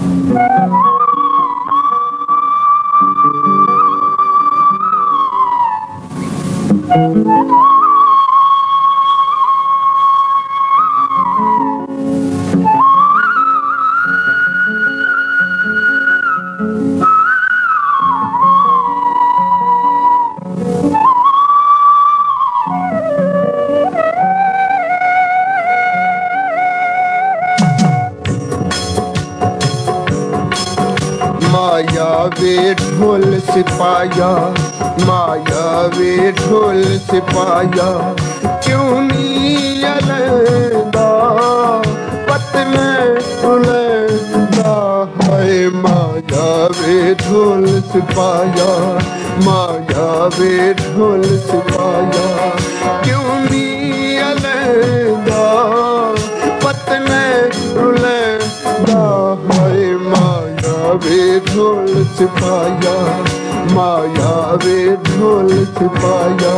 माया वे ढोल सिपाया, माया वे ढोल सिपाया, क्यों नी अलदा पत में उलझदा है। माया वे ढोल सिपाया, माया वे ढोल सिपाया, क्यों नी अलदा पत में उलझदा है। माया वे ढोल सिपाया, माया वे ढोल सिपाया।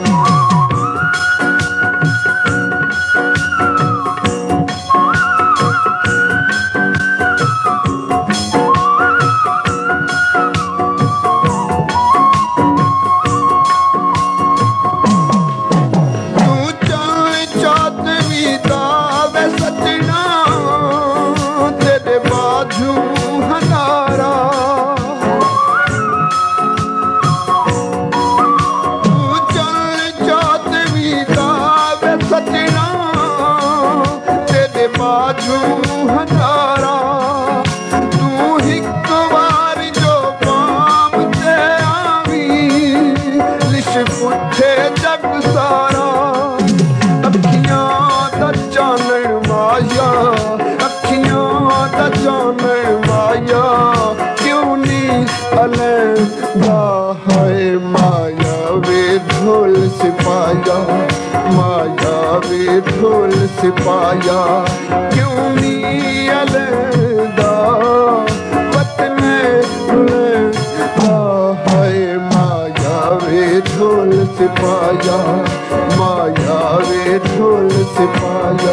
सिपाया, माया वे ढोल सिपाया, क्यों नी अलदा पत में उलझदा है। माया वे ढोल सिपाया, माया वे ढोल सिपाया।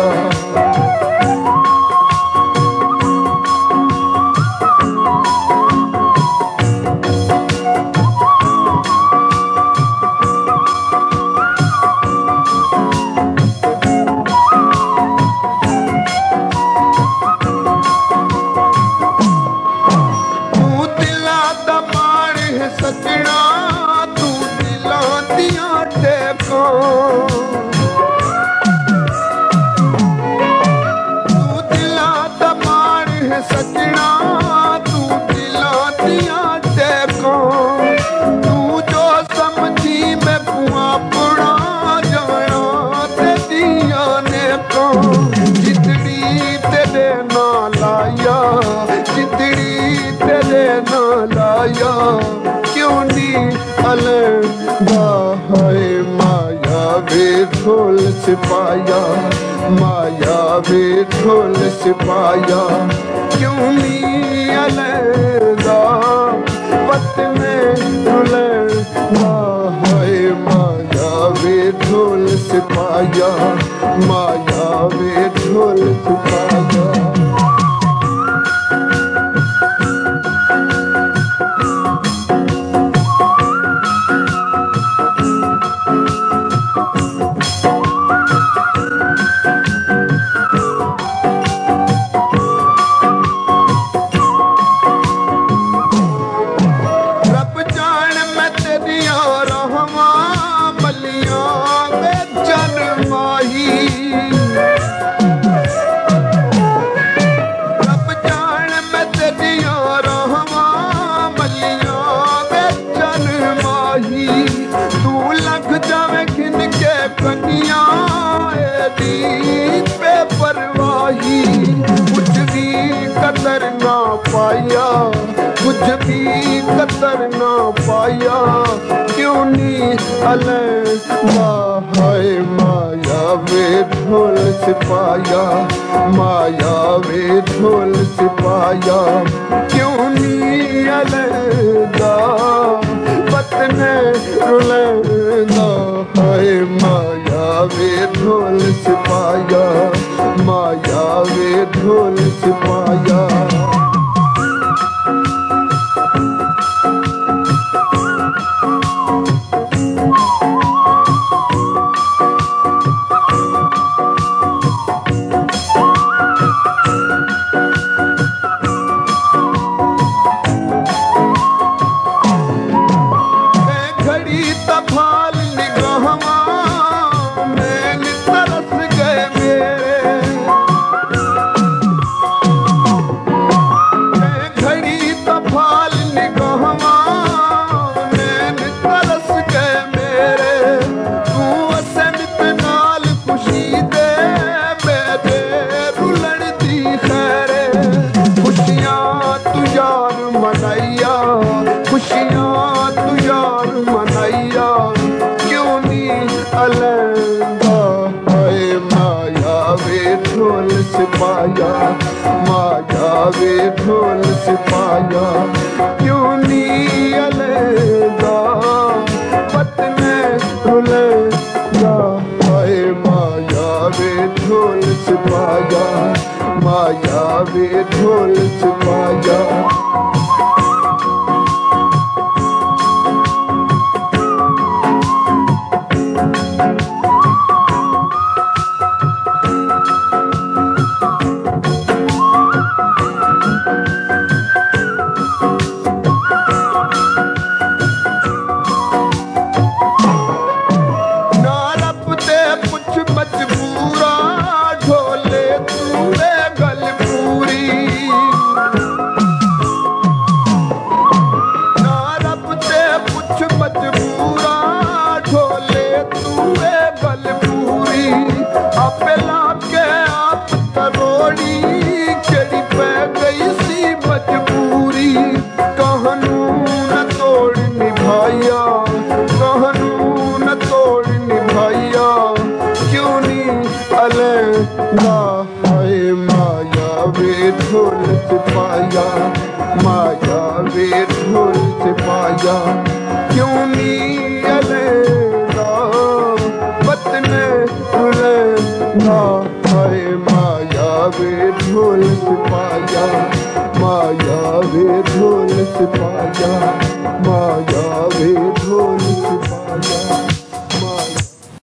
क्यों नी अलदा है। माया वे ढोल सिपाया, माया वे ढोल सिपाया, क्यों नी अलदा पत में उलझदा है। माया वे ढोल सिपाया, माया वे ढोल सिपाया। कुछ भी कदर ना पाया, क्यों नी अलदा है। माया वे ढोल सिपाया, माया वे ढोल सिपाया, क्यों नी अलदा पत में उलझदा है। माया वे ढोल सिपाया, माया वे ढोल सिपाया। माया वे ढोल सिपाया क्यों नी अलगा पतने रुलेगा हाय माया वे ढोल सिपाया माया वे ढोल सिपाया हाय माया वे ढोल सिपाया माया वे ढोल सिपाया क्यों नी अलगा पतने रुलेगा हाय माया वे ढोल सिपाया माया वे ढोल सिपाया माया वे